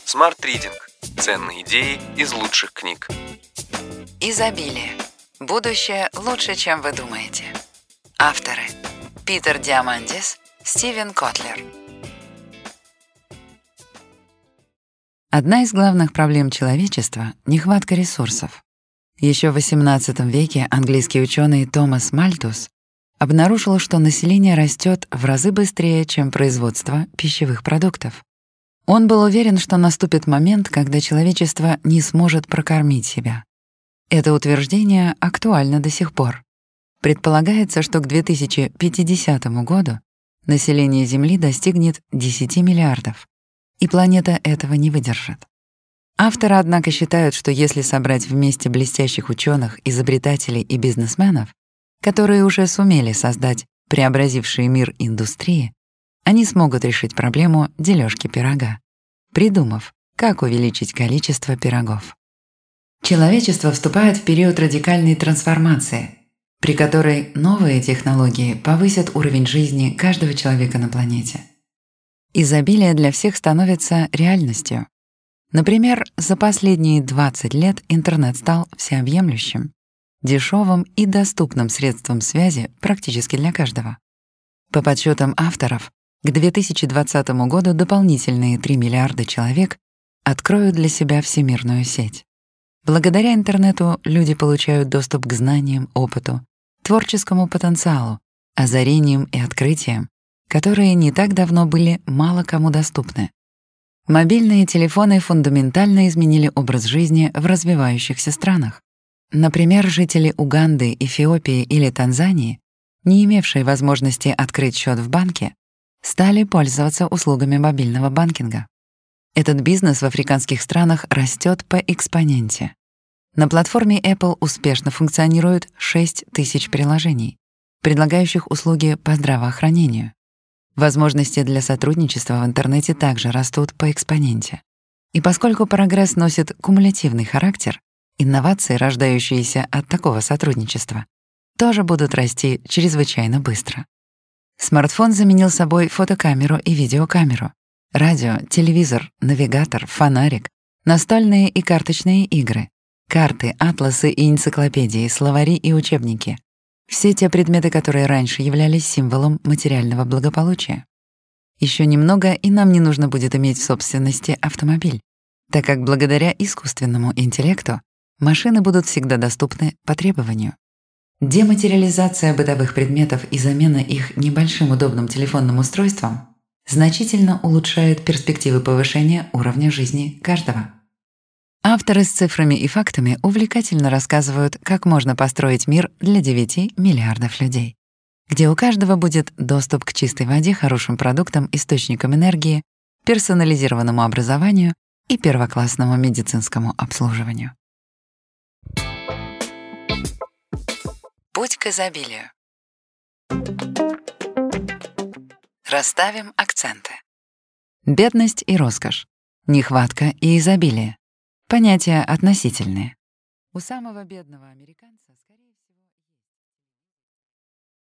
Smart Reading. Ценные идеи из лучших книг. Изобилие. Будущее лучше, чем вы думаете. Авторы: Питер Диамандис, Стивен Котлер. Одна из главных проблем человечества — нехватка ресурсов. Еще в XVIII веке английский ученый Томас Мальтус обнаружил, что население растет в разы быстрее, чем производство пищевых продуктов. Он был уверен, что наступит момент, когда человечество не сможет прокормить себя. Это утверждение актуально до сих пор. Предполагается, что к 2050 году население Земли достигнет 10 миллиардов, и планета этого не выдержит. Авторы, однако, считают, что если собрать вместе блестящих ученых, изобретателей и бизнесменов, которые уже сумели создать преобразившие мир индустрии, они смогут решить проблему дележки пирога, придумав, как увеличить количество пирогов. Человечество вступает в период радикальной трансформации, при которой новые технологии повысят уровень жизни каждого человека на планете. Изобилие для всех становится реальностью. Например, за последние 20 лет интернет стал всеобъемлющим, дешевым и доступным средством связи практически для каждого. По подсчетам авторов, к 2020 году дополнительные 3 миллиарда человек откроют для себя всемирную сеть. Благодаря интернету люди получают доступ к знаниям, опыту, творческому потенциалу, озарениям и открытиям, которые не так давно были мало кому доступны. Мобильные телефоны фундаментально изменили образ жизни в развивающихся странах. Например, жители Уганды, Эфиопии или Танзании, не имевшие возможности открыть счет в банке, стали пользоваться услугами мобильного банкинга. Этот бизнес в африканских странах растет по экспоненте. На платформе Apple успешно функционирует 6 тысяч приложений, предлагающих услуги по здравоохранению. Возможности для сотрудничества в интернете также растут по экспоненте. И поскольку прогресс носит кумулятивный характер, инновации, рождающиеся от такого сотрудничества, тоже будут расти чрезвычайно быстро. Смартфон заменил собой фотокамеру и видеокамеру, радио, телевизор, навигатор, фонарик, настольные и карточные игры, карты, атласы и энциклопедии, словари и учебники. Все те предметы, которые раньше являлись символом материального благополучия. Еще немного, и нам не нужно будет иметь в собственности автомобиль, так как благодаря искусственному интеллекту машины будут всегда доступны по требованию. Дематериализация бытовых предметов и замена их небольшим удобным телефонным устройством значительно улучшает перспективы повышения уровня жизни каждого. Авторы с цифрами и фактами увлекательно рассказывают, как можно построить мир для 9 миллиардов людей, где у каждого будет доступ к чистой воде, хорошим продуктам, источникам энергии, персонализированному образованию и первоклассному медицинскому обслуживанию. Путь к изобилию. Расставим акценты. Бедность и роскошь, нехватка и изобилие. Понятия относительные. У самого бедного американца, скорее всего,